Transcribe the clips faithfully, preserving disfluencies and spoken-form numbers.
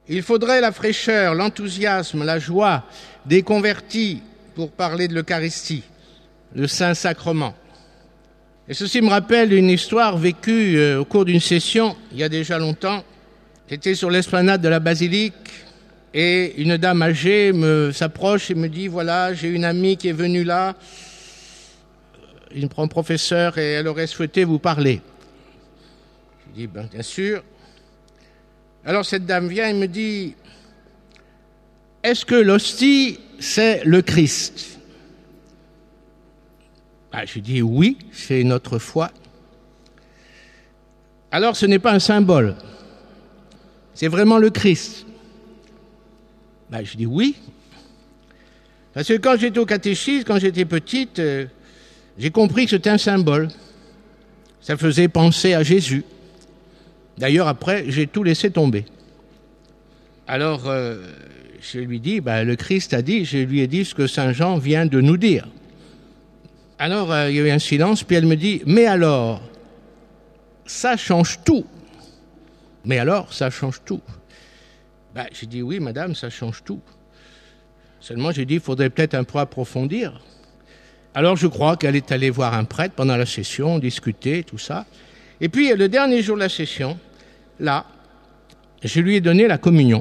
Il faudrait la fraîcheur, l'enthousiasme, la joie des convertis pour parler de l'Eucharistie, le Saint-Sacrement. Et ceci me rappelle une histoire vécue euh, au cours d'une session, il y a déjà longtemps. J'étais sur l'esplanade de la basilique et une dame âgée me s'approche et me dit « Voilà, j'ai une amie qui est venue là, une professeure, et elle aurait souhaité vous parler. » Je dis ben, « Bien sûr. » Alors cette dame vient et me dit « Est-ce que l'hostie, c'est le Christ ?» Ah, je dis oui, c'est notre foi. Alors ce n'est pas un symbole, c'est vraiment le Christ. Ben, je dis oui, parce que quand j'étais au catéchisme, quand j'étais petite, euh, j'ai compris que c'était un symbole. Ça faisait penser à Jésus. D'ailleurs, après, j'ai tout laissé tomber. Alors, euh, je lui dis, ben, le Christ a dit, je lui ai dit ce que Saint Jean vient de nous dire. Alors, euh, il y a eu un silence, puis elle me dit, mais alors, ça change tout. Mais alors, ça change tout. Ben, j'ai dit, oui, madame, ça change tout. Seulement, j'ai dit, il faudrait peut-être un peu approfondir. Alors, je crois qu'elle est allée voir un prêtre pendant la session, discuter, tout ça. Et puis, le dernier jour de la session, là, je lui ai donné la communion.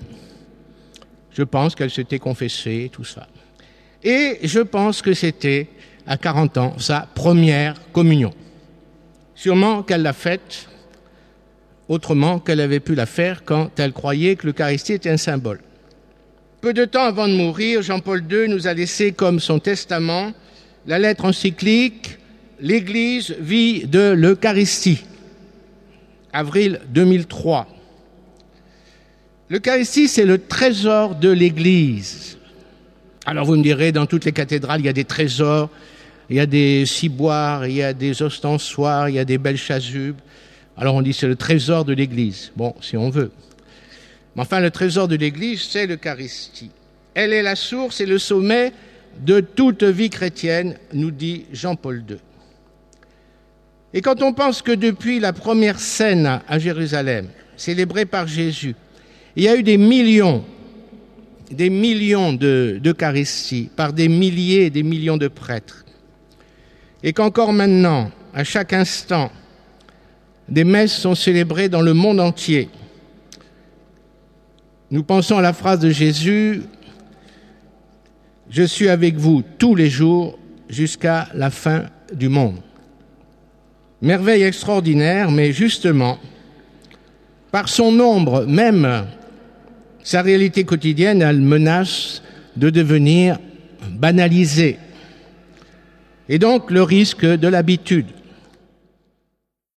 Je pense qu'elle s'était confessée, tout ça. Et je pense que c'était, à quarante ans, sa première communion. Sûrement qu'elle l'a faite autrement qu'elle avait pu la faire quand elle croyait que l'Eucharistie était un symbole. Peu de temps avant de mourir, Jean-Paul deux nous a laissé comme son testament la lettre encyclique « L'Église vit de l'Eucharistie », avril deux mille trois. L'Eucharistie, c'est le trésor de l'Église. Alors vous me direz, dans toutes les cathédrales, il y a des trésors, il y a des ciboires, il y a des ostensoirs, il y a des belles chasubes. Alors on dit c'est le trésor de l'Église. Bon, si on veut. Mais enfin, le trésor de l'Église, c'est l'Eucharistie. Elle est la source et le sommet de toute vie chrétienne, nous dit Jean-Paul deux. Et quand on pense que depuis la première scène à Jérusalem, célébrée par Jésus, il y a eu des millions, des millions de, d'Eucharistie par des milliers et des millions de prêtres, et qu'encore maintenant, à chaque instant, des messes sont célébrées dans le monde entier. Nous pensons à la phrase de Jésus « Je suis avec vous tous les jours jusqu'à la fin du monde ». Merveille extraordinaire, mais justement, par son nombre même, sa réalité quotidienne, elle menace de devenir banalisée. Et donc le risque de l'habitude.